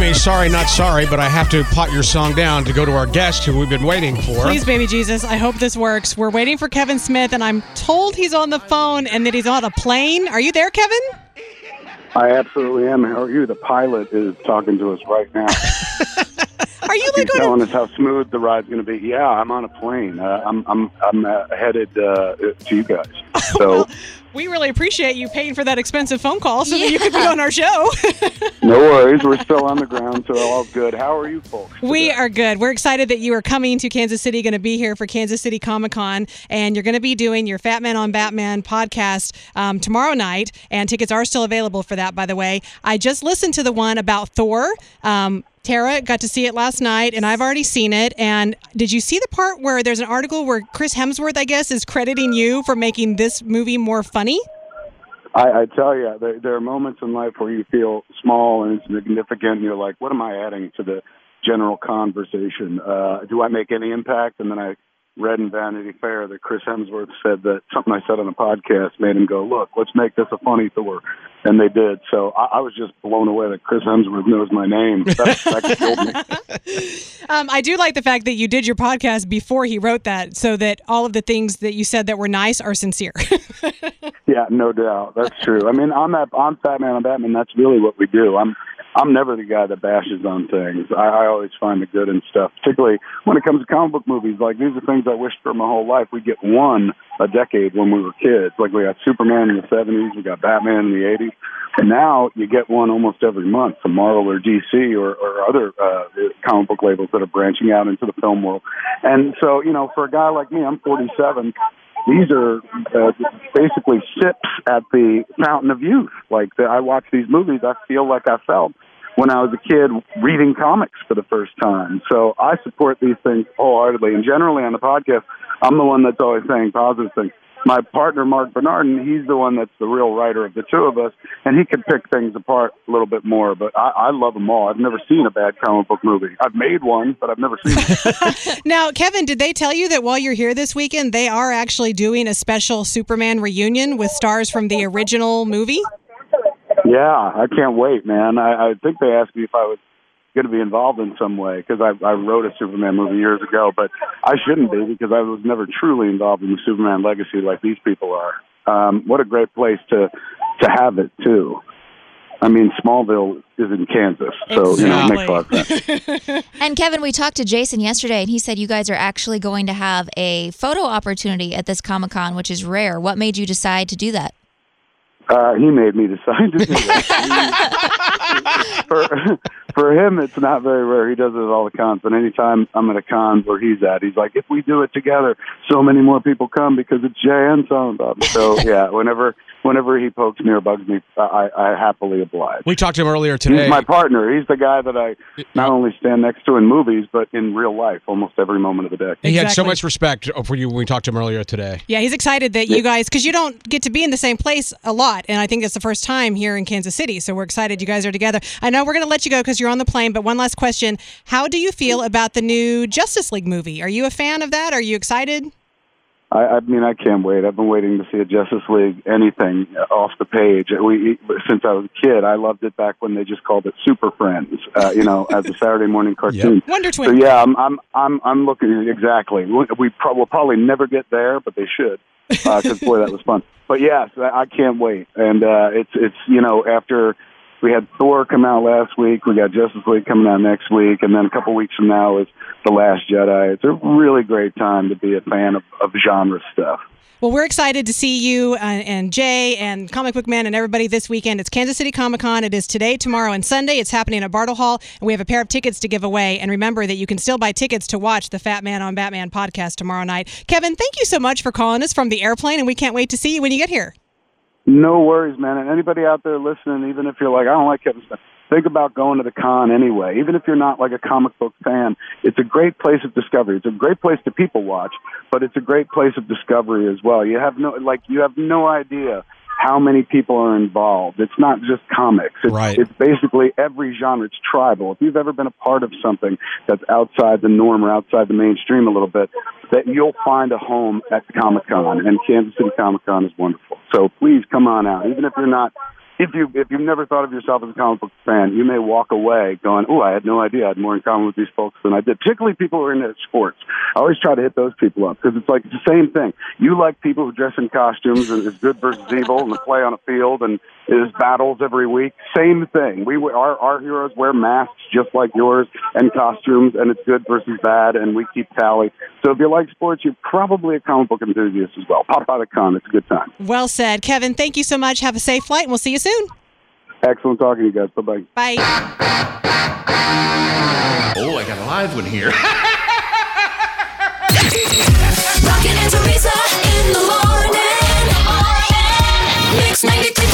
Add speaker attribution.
Speaker 1: me, sorry, not sorry, but I have to pot your song down to go to our guest who we've been waiting for.
Speaker 2: Please, baby Jesus, I hope this works. We're waiting for Kevin Smith, and I'm told he's on the phone and that he's on a plane. Are you there, Kevin?
Speaker 3: I absolutely am. How are you? The pilot is talking to us right now.
Speaker 2: Are you like
Speaker 3: He's telling us how smooth the ride's going to be. Yeah, I'm on a plane. I'm headed to you guys. So
Speaker 2: well, we really appreciate you paying for that expensive phone call so that you could be on our show.
Speaker 3: No worries. We're still on the ground, so all good. How are you folks today?
Speaker 2: We are good. We're excited that you are coming to Kansas City, going to be here for Kansas City Comic-Con, and you're going to be doing your Fat Man on Batman podcast tomorrow night, and tickets are still available for that, by the way. I just listened to the one about Thor. Tara got to see it last night, and I've already seen it. And did you see the part where there's an article where Chris Hemsworth, I guess, is crediting you for making this movie more funny?
Speaker 3: I tell you, there are moments in life where you feel small and insignificant, and you're like, what am I adding to the general conversation? Do I make any impact? And then I read in Vanity Fair that Chris Hemsworth said that something I said on a podcast made him go, look, let's make this a funny Thor. And they did. So I was just blown away that Chris Hemsworth knows my name. That killed me.
Speaker 2: I do like the fact that you did your podcast before he wrote that, so that all of the things that you said that were nice are sincere.
Speaker 3: Yeah, no doubt. That's true. I mean, on Fat Man on Batman, that's really what we do. I'm never the guy that bashes on things. I always find the good in stuff, particularly when it comes to comic book movies. Like, these are things I wished for my whole life. We get one a decade when we were kids. Like, we got Superman in the 70s, we got Batman in the 80s, and now you get one almost every month from Marvel or DC or other comic book labels that are branching out into the film world. And so, for a guy like me, I'm 47, these are basically sips at the fountain of youth. Like, I watch these movies, I feel like I felt when I was a kid reading comics for the first time. So I support these things wholeheartedly. And generally on the podcast, I'm the one that's always saying positive things. My partner, Mark Bernardin, he's the one that's the real writer of the two of us, and he can pick things apart a little bit more. But I love them all. I've never seen a bad comic book movie. I've made one, but I've never seen one.
Speaker 2: Now, Kevin, did they tell you that while you're here this weekend, they are actually doing a special Superman reunion with stars from the original movie?
Speaker 3: Yeah, I can't wait, man. I think they asked me if I was going to be involved in some way, because I wrote a Superman movie years ago, but I shouldn't be, because I was never truly involved in the Superman legacy like these people are. What a great place to have it, too. I mean, Smallville is in Kansas, so, it makes a lot of sense.
Speaker 4: And Kevin, we talked to Jason yesterday, and he said you guys are actually going to have a photo opportunity at this Comic-Con, which is rare. What made you decide to do that?
Speaker 3: He made me decide to do that. For him, it's not very rare. He does it at all the cons. But anytime I'm at a con where he's at, he's like, if we do it together, so many more people come because it's Jay and Bob. So, yeah, whenever he pokes me or bugs me, I happily oblige.
Speaker 1: We talked to him earlier today.
Speaker 3: He's my partner. He's the guy that I not only stand next to in movies, but in real life almost every moment of the day.
Speaker 1: He had so much respect for you when we talked to him earlier today.
Speaker 2: Yeah, he's excited that you guys, because you don't get to be in the same place a lot, and I think it's the first time here in Kansas City, so we're excited you guys are together. I know we're going to let you go because you're on the plane, but one last question. How do you feel about the new Justice League movie? Are you a fan of that? Are you excited?
Speaker 3: I mean, I can't wait. I've been waiting to see a Justice League anything off the page. Since I was a kid, I loved it back when they just called it Super Friends, as a Saturday morning cartoon.
Speaker 2: Yep. Wonder Twins.
Speaker 3: So yeah, I'm looking exactly. We'll probably never get there, but they should, because boy, that was fun. But yes, I can't wait. And it's after we had Thor come out last week, we got Justice League coming out next week, and then a couple weeks from now is The Last Jedi. It's a really great time to be a fan of genre stuff.
Speaker 2: Well, we're excited to see you and Jay and Comic Book Man and everybody this weekend. It's Kansas City Comic-Con. It is today, tomorrow, and Sunday. It's happening at Bartle Hall, and we have a pair of tickets to give away. And remember that you can still buy tickets to watch the Fat Man on Batman podcast tomorrow night. Kevin, thank you so much for calling us from the airplane, and we can't wait to see you when you get here.
Speaker 3: No worries, man. And anybody out there listening, even if you're like, I don't like Kevin Smith, think about going to the con anyway. Even if you're not like a comic book fan, it's a great place of discovery. It's a great place to people watch, but it's a great place of discovery as well. You have no idea how many people are involved. It's not just comics. It's basically every genre. It's tribal. If you've ever been a part of something that's outside the norm or outside the mainstream a little bit, that you'll find a home at Comic-Con, and Kansas City Comic-Con is wonderful. So please come on out. Even if you're not if you've never thought of yourself as a comic book fan, you may walk away going, "Oh, I had no idea I had more in common with these folks than I did." Particularly people who are into sports. I always try to hit those people up because it's like it's the same thing. You like people who dress in costumes and is good versus evil and play on a field and is battles every week. Same thing. Our heroes wear masks just like yours and costumes, and it's good versus bad, and we keep tally. So if you like sports, you're probably a comic book enthusiast as well. Pop by the con. It's a good time.
Speaker 2: Well said. Kevin, thank you so much. Have a safe flight, and we'll see you soon.
Speaker 3: Excellent talking to you guys. Bye-bye.
Speaker 2: Bye.
Speaker 5: Oh, I got a live one here.
Speaker 6: Rockin' and Teresa in the morning. Mix 92.